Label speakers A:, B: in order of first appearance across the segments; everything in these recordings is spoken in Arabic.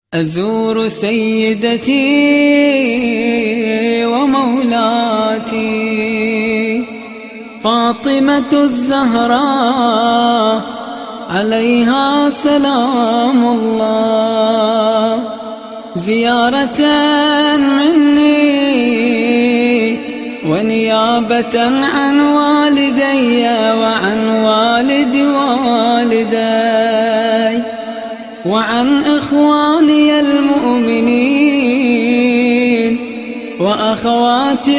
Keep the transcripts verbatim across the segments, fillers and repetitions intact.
A: أزور سيدتي ومولاتي فاطمة الزهراء عليها سلام الله، زيارة مني ونيابة عن والدي وعن والد والدي وعن إخواني المؤمنين وأخواتي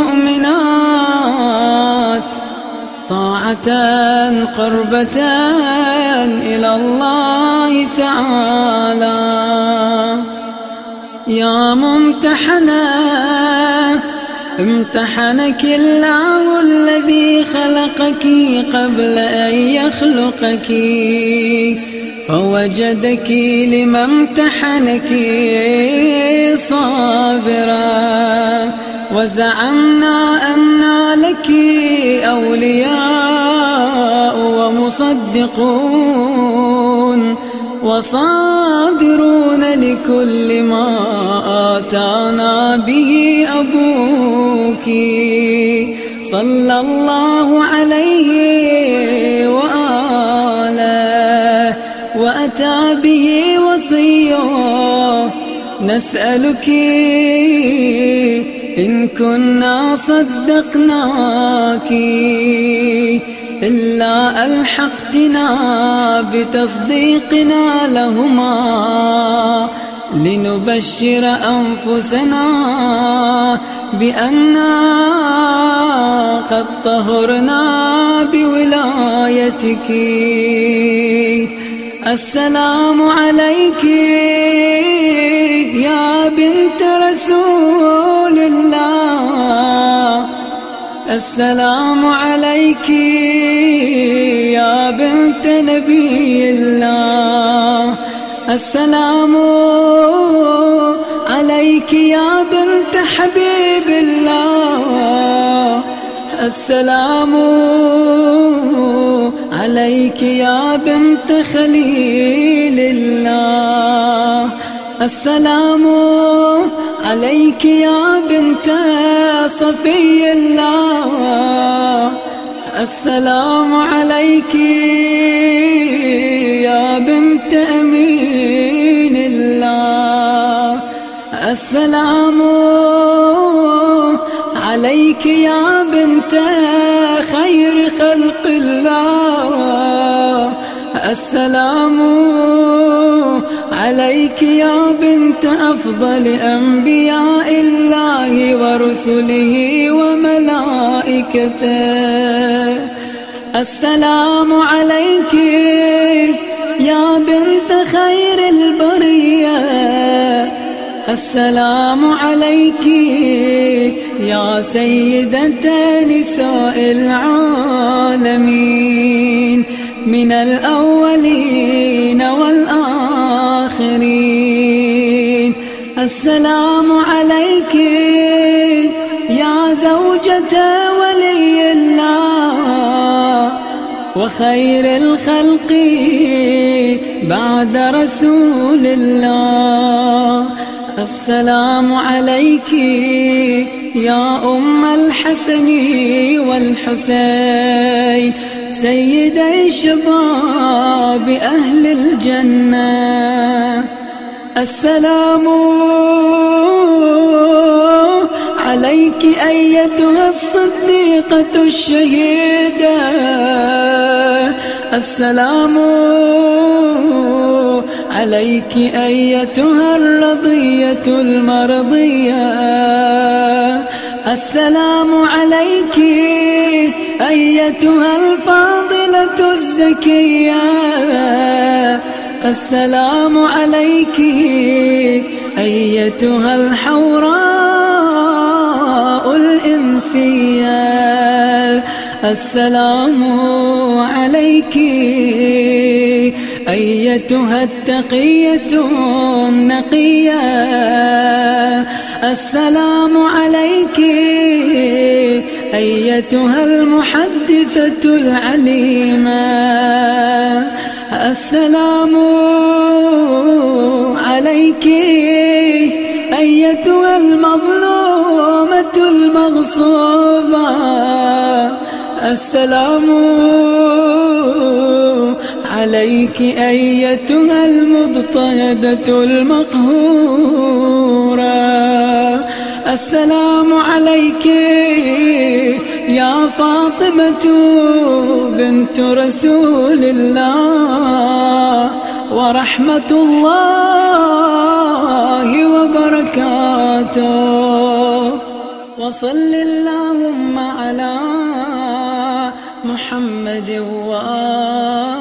A: المؤمنات، طاعة قربة إلى الله تعالى. يا ممتحنة امتحنك الله الذي خلقك قبل أن يخلقك، فوجدك لما امتحنك صابرا، وزعمنا أن لك أولياء ومصدقون وصابرون لكل ما آتانا به أبوك صلى الله عليه وآله وأتى به وصيه. نسألك إن كنا صدقناك إلا ألحقتنا بتصديقنا لهما، لنبشر أنفسنا بأننا قد طهرنا بولايتك. السلام عليك يا بنت رسول الله، السلام عليك يا بنت نبي الله، السلام عليك يا بنت حبيب الله، السلام عليك يا بنت خليل الله، السلام عليك يا بنت صفي الله، السلام عليك يا بنت أمين الله، السلام عليك يا بنت خير خلق الله، السلام عليك يا بنت أفضل أنبياء الله ورسله وملائكته، السلام عليك يا بنت خير البرية، السلام عليك يا سيدة نساء العالمين من الأولين والآخرين، السلام عليك يا زوجة ولي الله وخير الخلق بعد رسول الله، السلام عليك يا أم الحسن والحسين سيدي شباب أهل الجنة، السلام عليك أيتها الصديقة الشهيدة، السلام عليك أيتها الرضية المرضية، السلام عليك أيتها الفاضلة الزكية، السلام عليك أيتها الحوراء الإنسية، السلام عليك أيتها التقية النقية، السلام عليك أيتها المحدثة العليمة، السلام عليك عليك أيتها المظلومة المغصوبة. السلام عليك أيتها المضطهدة المقهورة. السلام عليك يا فاطمة بنت رسول الله ورحمة الله وبركاته. وصل اللهم على محمد وآله